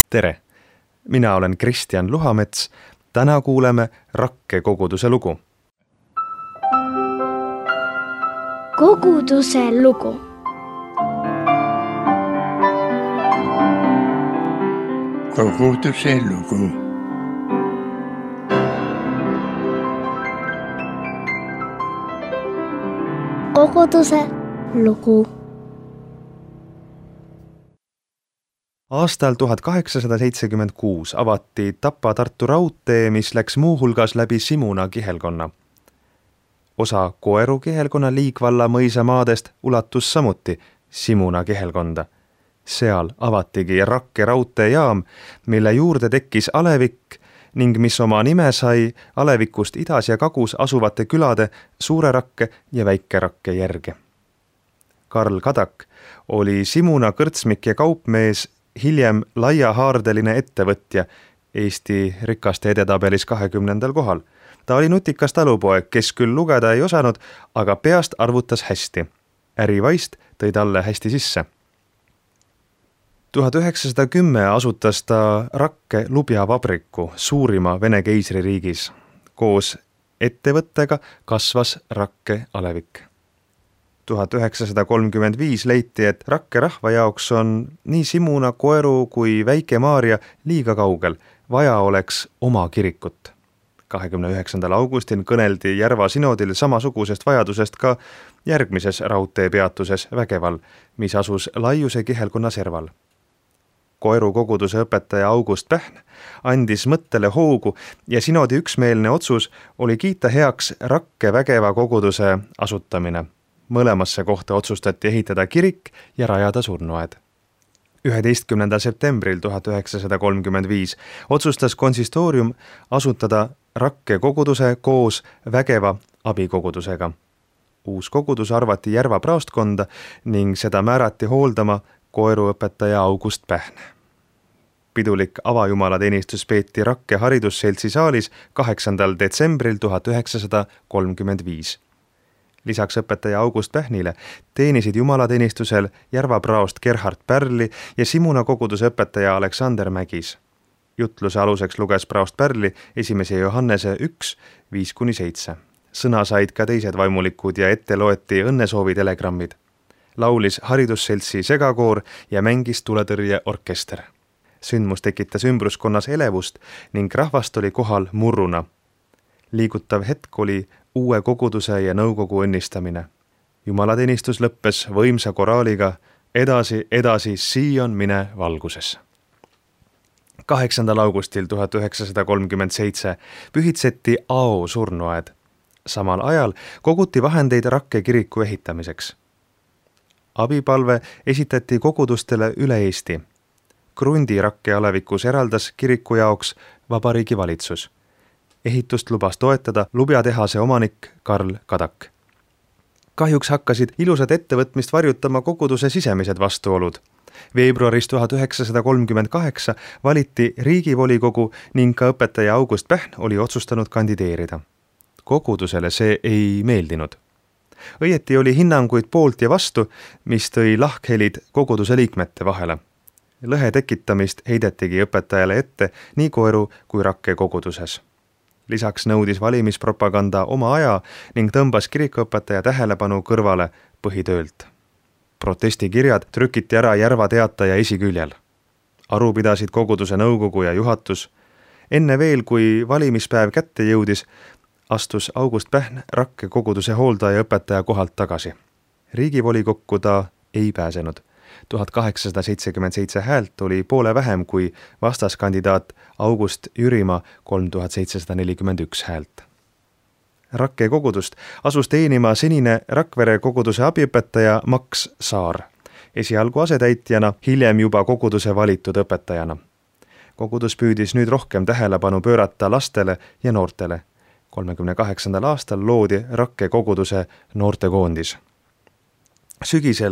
Tere! Mina olen Kristjan Luhamets. Täna kuuleme Rakke koguduse lugu. Koguduse lugu. Koguduse lugu. Koguduse lugu. Aastal 1876 avati Tapa-Tartu raudtee, mis läks muuhulgas läbi Simuna kihelkonna. Osa Koeru kihelkonna Liigvalla mõisamaadest ulatus samuti Simuna kihelkonda. Seal avatigi Rakke raudteejaam, mille juurde tekkis alevik ning mis oma nime sai alevikust idas ja kagus asuvate külade Suure Rakke ja Väike Rakke järge. Karl Kadak oli Simuna kõrtsmik ja kaupmees, hiljem laiahaardeline ettevõtja, Eesti rikaste edetabelis 20. kohal. Ta oli nutikas talupoeg, kes küll lugeda ei osanud, aga peast arvutas hästi. Ärivaist tõi talle hästi sisse. 1910 asutas ta Rakke lubjavabriku, suurima Vene keisririigis. Koos ettevõttega kasvas Rakke alevik. 1935 leiti, et Rakke rahva jaoks on nii Simuna, Koeru kui Väike-Maarja liiga kaugel, vaja oleks oma kirikut. 29. augustil kõneldi Järva sinodil samasugusest vajadusest ka järgmises raudteepeatuses Vägeval, mis asus Laiuse kihelkonna serval. Koeru koguduse õpetaja August Pähn andis mõttele hoogu ja sinodi üksmeelne otsus oli kiita heaks Rakke Vägeva koguduse asutamine. Mõlemasse kohta otsustati ehitada kirik ja rajada surnuaed. 11. septembril 1935 otsustas konsistoorium asutada Rakke koguduse koos Vägeva abikogudusega. Uus kogudus arvati Järva praostkonda ning seda määrati hooldama Koeru õpetaja August Pähn. Pidulik avajumalateenistus peeti Rakke haridusseltsi saalis 8. detsembril 1935. Lisaks õpetaja August Pähnile teenisid jumalateenistusel Järva praost Gerhard Pärli ja Simuna koguduse õpetaja Aleksander Mägis. Jutluse aluseks luges praost Pärli 1. Johannese 1, 5-7. Sõna said ka teised vaimulikud ja ette loeti õnnesoovi telegrammid. Laulis haridusseltsi segakoor ja mängis tuletõrjeorkester. Sündmus tekitas ümbruskonnas elevust ning rahvast oli kohal murruna. Liigutav hetk oli uue koguduse ja nõukogu õnnistamine. Jumalateenistus lõppes võimsa koraaliga Edasi, edasi, Sion mine valguses. 8. augustil 1937 pühitseti Ao surnuaed. Samal ajal koguti vahendeid Rakke kiriku ehitamiseks. Abipalve esitati kogudustele üle Eesti. Krundi Rakke alevikus eraldas kiriku jaoks Vabariigi valitsus. Ehitust lubas toetada lubjatehase omanik Karl Kadak. Kahjuks hakkasid ilusat ettevõtmist varjutama koguduse sisemised vastuolud. Veebruaris 1938 valiti riigivolikogu ning ka õpetaja August Pähn oli otsustanud kandideerida. Kogudusele see ei meeldinud. Õieti oli hinnanguid poolt ja vastu, mis tõi lahkhelid koguduse liikmete vahele. Lõhe tekitamist heidetigi õpetajale ette nii Koeru kui Rakke koguduses. Lisaks nõudis valimispropaganda oma aja ning tõmbas kirikuõpetaja tähelepanu kõrvale põhitöölt. Protestikirjad trükiti ära Järva Teataja esiküljel. Aru pidasid koguduse nõukogu ja juhatus. Enne veel, kui valimispäev kätte jõudis, astus August Pähn Rakke koguduse hooldaja õpetaja kohalt tagasi. Riigivolikokku ta ei pääsenud. 1877 häält oli poole vähem kui vastaskandidaat August Jürimaa 3741 häält. Rakke kogudust asus teenima senine Rakvere koguduse abiõpetaja Maks Saar, esialgu asetäitjana, hiljem juba koguduse valitud õpetajana. Kogudus püüdis nüüd rohkem tähelepanu pöörata lastele ja noortele. 38. aastal loodi Rakke koguduse noortekoondis. Sügisel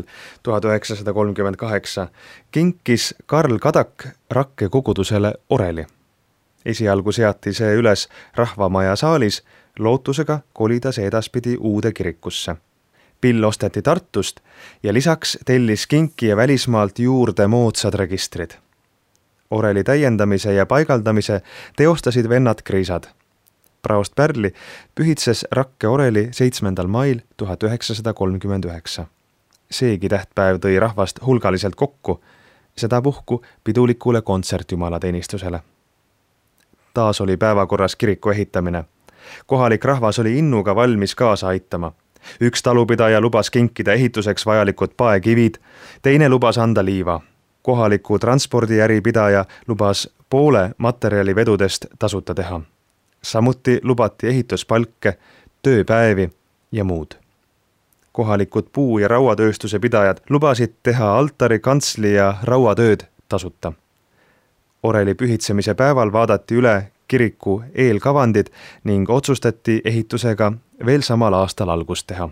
1938 kinkis Karl Kadak Rakke kogudusele oreli. Esialgu seati see üles rahvamaja saalis, lootusega kolida see edaspidi uude kirikusse. Pill osteti Tartust ja lisaks tellis kinki ja välismaalt juurde moodsad registrid. oreli täiendamise ja paigaldamise teostasid vennad Kriisad. Praost Pärli pühitses Rakke oreli 7. mail 1939. Seegi tähtpäev tõi rahvast hulgaliselt kokku, sedapuhku pidulikule kontsertjumalateenistusele. Taas oli päevakorras kiriku ehitamine. Kohalik rahvas oli innuga valmis kaasa aitama. Üks talupidaja lubas kinkida ehituseks vajalikud paekivid, teine lubas anda liiva. Kohaliku transpordiäripidaja lubas poole materjalivedudest tasuta teha. Samuti lubati ehituspalke, tööpäevi ja muud. Kohalikud puu- ja rauatööstuse pidajad lubasid teha altari, kantsli ja rauatööd tasuta. Oreli pühitsemise päeval vaadati üle kiriku eelkavandid ning otsustati ehitusega veel samal aastal algust teha.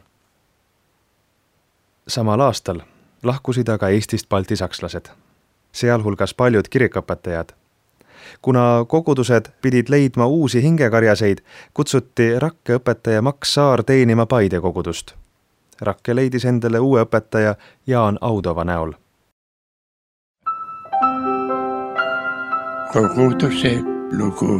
Samal aastal lahkusid aga Eestist baltisakslased, sealhulgas paljud kirikuõpetajad. Kuna kogudused pidid leidma uusi hingekarjaseid, kutsuti Rakke õpetaja Maks Saar teenima Paide kogudust. Rakke leidis endale uue õpetaja Jaan Audova näol. Koguduse lugu.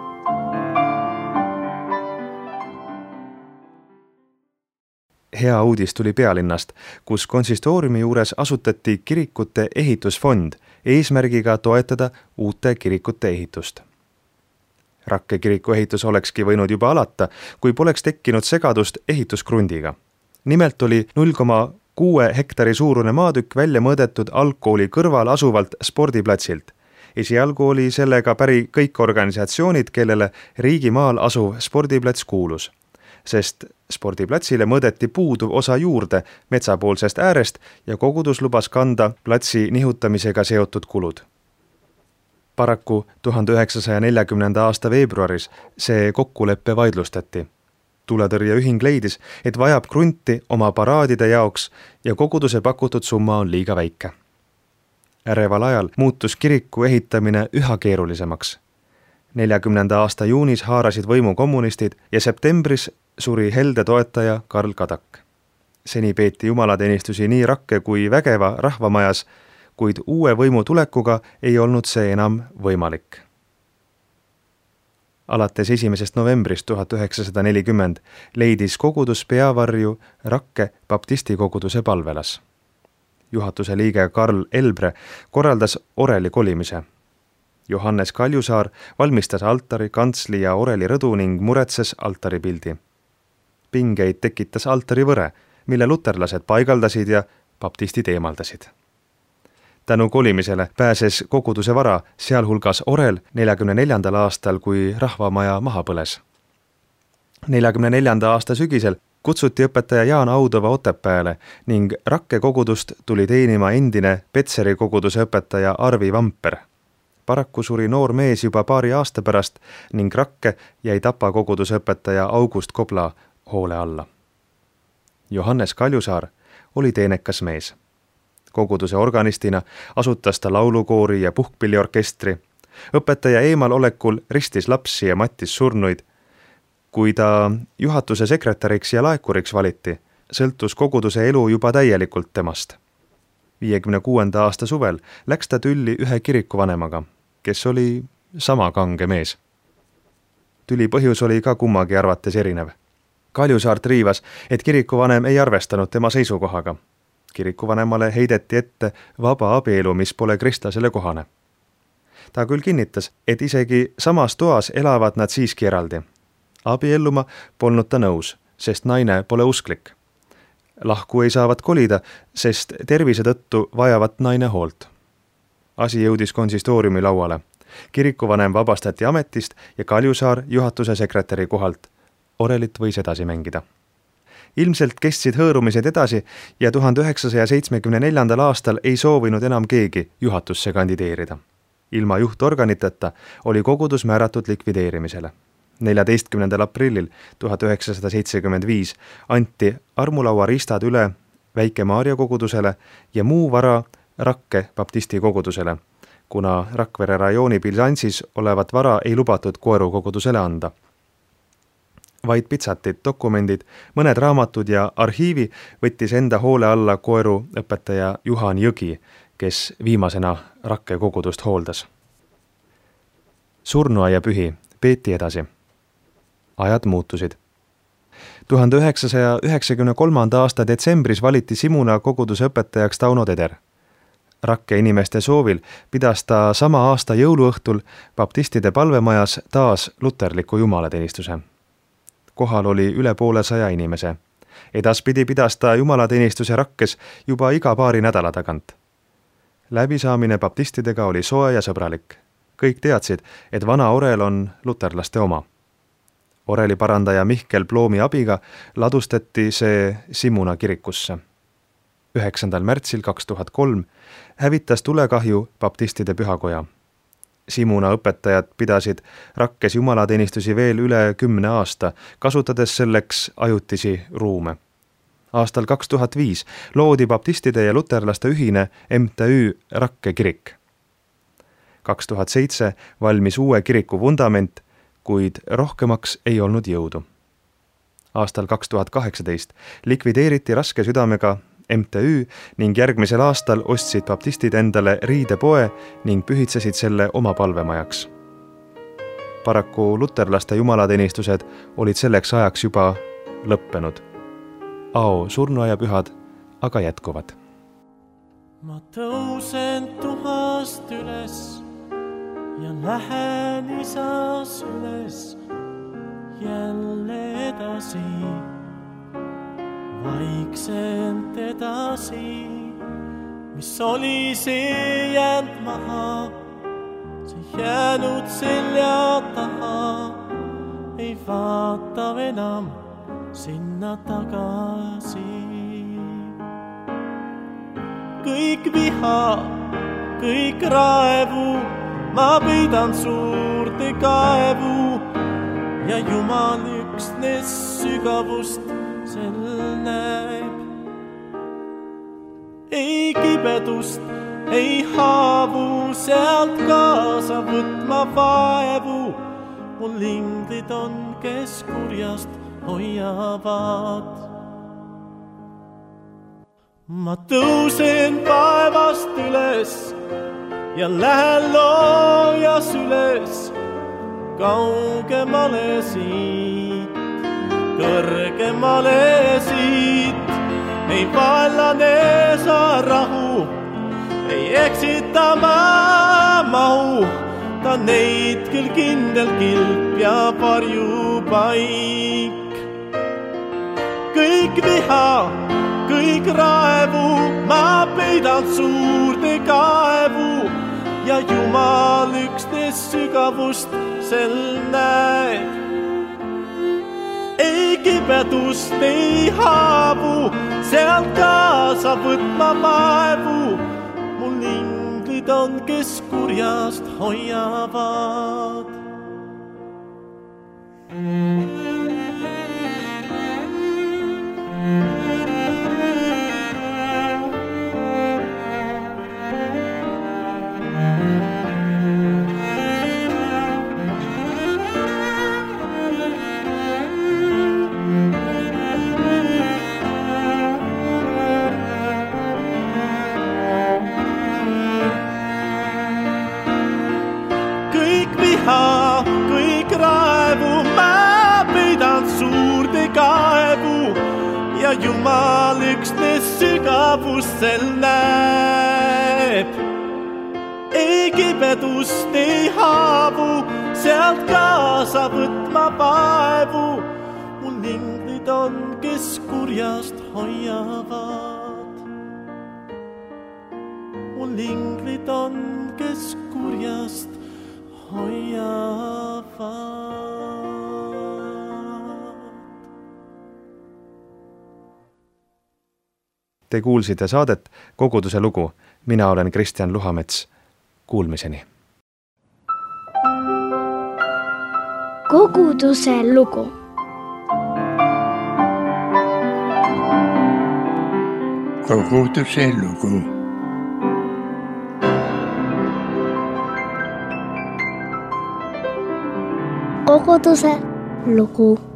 Hea uudis tuli pealinnast, kus konsistooriumi juures asutati kirikute ehitusfond eesmärgiga toetada uute kirikute ehitust. Rakke kiriku ehitus olekski võinud juba alata, kui poleks tekkinud segadust ehitusgrundiga. Nimelt oli 0,6 hektari suurune maatükk välja mõõdetud algkooli kõrval asuvalt spordiplatsilt. Esialgu oli sellega päri kõik organisatsioonid, kellele riigimaal asuv spordiplats kuulus, sest spordiplatsile mõõdeti puuduv osa juurde metsapoolsest äärest ja kogudus lubas kanda platsi nihutamisega seotud kulud. Paraku 1940. aasta veebruaris see kokkuleppe vaidlustati. Tuletõrjeühing leidis, et vajab krunti oma paraadide jaoks ja koguduse pakutud summa on liiga väike. Äreval ajal muutus kiriku ehitamine üha keerulisemaks. 40. aasta juunis haarasid võimu kommunistid ja septembris suri helde toetaja Karl Kadak. Seni peeti jumalateenistusi nii Rakke kui Vägeva rahvamajas, kuid uue võimu tulekuga ei olnud see enam võimalik. Alates 1. novembrist 1940 leidis kogudus peavarju Rakke baptisti koguduse palvelas. Juhatuse liige Karl Elbre korraldas oreli kolimise. Johannes Kaljusaar valmistas altari, kantsli ja oreli rõdu ning muretses altaripildi. Pingeid tekitas altarivõre, mille luterlased paigaldasid ja baptistid eemaldasid. Tänu kolimisele pääses koguduse vara, sealhulgas orel 44. aastal, kui rahvamaja maha põles. 44. aasta sügisel kutsuti õpetaja Jaan Audova Otepääle ning Rakke kogudust tuli teenima endine Petseri koguduse õpetaja Arvi Vamper. Paraku suri noor mees juba paari aasta pärast ning Rakke jäi Tapa koguduse õpetaja August Kobla hoole alla. Johannes Kaljusaar oli teenekas mees. Koguduse organistina asutas ta laulukoori ja puhkpilliorkestri. Õpetaja eemalolekul ristis lapsi ja mattis surnuid. Kui ta juhatuse sekretäriks ja laekuriks valiti, sõltus koguduse elu juba täielikult temast. 56. aasta suvel läks ta tülli ühe kirikuvanemaga, kes oli sama kange mees. Tüli põhjus oli ka kummagi arvates erinev. Kaljusaart riivas, et kirikuvanem ei arvestanud tema seisukohaga. Kirikuvanemale heideti ette vaba abielu, mis pole kristlasele kohane. Ta küll kinnitas, et isegi samas toas elavad nad siiski eraldi. Abielluma polnud ta nõus, sest naine pole usklik. Lahku ei saavat kolida, sest tervise tõttu vajavat naine hoolt. Asi jõudis konsistooriumi lauale. Kirikuvanem vabastati ametist ja Kaljusaar juhatuse sekretäri kohalt. Orelit võis edasi mängida. Ilmselt kestsid hõõrumised edasi ja 1974. aastal ei soovinud enam keegi juhatusse kandideerida. Ilma juhtorganiteta oli kogudus määratud likvideerimisele. 14. aprillil 1975 anti armulaua ristad üle Väike-Maarja kogudusele ja muu vara Rakke baptisti kogudusele, kuna Rakvere rajooni bilansis olevat vara ei lubatud Koeru kogudusele anda. Vaid pitsatid, dokumendid, mõned raamatud ja arhiivi võttis enda hoole alla Koeru õpetaja Juhan Jõgi, kes viimasena Rakke kogudust hooldas. surnuaiapühi peeti edasi. Ajad muutusid. 1993. aasta detsembris valiti Simuna koguduse õpetajaks Tauno Teder. Rakke inimeste soovil pidas ta sama aasta jõuluõhtul baptistide palvemajas taas luterliku jumalateenistuse. Kohal oli üle 100 inimese. Edaspidi pidas ta jumalateenistuse Rakkes juba iga paari nädala tagant. Läbisaamine baptistidega oli soe ja sõbralik. Kõik teadsid, et vana orel on luterlaste oma. Oreli parandaja Mihkel Ploomi abiga ladustati see Simuna kirikusse. 9. märtsil 2003 hävitas tulekahju baptistide pühakoja. Simuna õpetajad pidasid Rakkes jumalateenistusi veel üle 10 aasta, kasutades selleks ajutisi ruume. Aastal 2005 loodi baptistide ja luterlaste ühine MTÜ Rakke kirik. 2007 valmis uue kiriku vundament, kuid rohkemaks ei olnud jõudu. Aastal 2018 likvideeriti raske südamega MTÜ ning järgmisel aastal ostsid baptistid endale riidepoe ning pühitsesid selle oma palvemajaks. Paraku luterlaste jumalateenistused olid selleks ajaks juba lõppenud. Ao surnuaiapühad aga jätkuvad. Ma tõusen tuhast üles ja lähen isas üles jälle edasi, vaikselt edasi, mis oli see jäänud maha, see jäänud selja taha, ei vaata enam sinna tagasi. Kõik viha, kõik raevu, ma peidan suurde kaevu ja Jumal üksnes sügavust sel näeb. Ei kibedust, ei haavu, sealt kaasa võtma vaevu. Mul inglid on, kes kurjast hoiavad. Ma tõusen vaevast üles ja lähen loojas üles, kaugemale siit, kõrgemale siit. Ei vaellane sa rahu, ei eksita ma mahu, ta neid küll kindel kilp ja varjupaik. Kõik viha, kõik raevu, ma peidan suurde kaevu ja Jumal üksnes sügavust sel näeb. Ei kibedust, ei haavu, sealt kaasa võtma vaevu. Mul inglid on, kes kurjast hoiavad. Kõik raevu, ma peidan suurde kaevu ja Jumal üksnes sügavust sel näeb. Ei kibedust, ei haavu, sealt kaasa võtma vaevu. Mul inglid on, kes kurjast hoiavad. Mul inglid on, kes kurjast hoiavad. Te kuulsite saadet Koguduse lugu. Mina olen Kristjan Luhamets. Kuulmiseni. Koguduse lugu. Koguduse lugu. Koguduse lugu.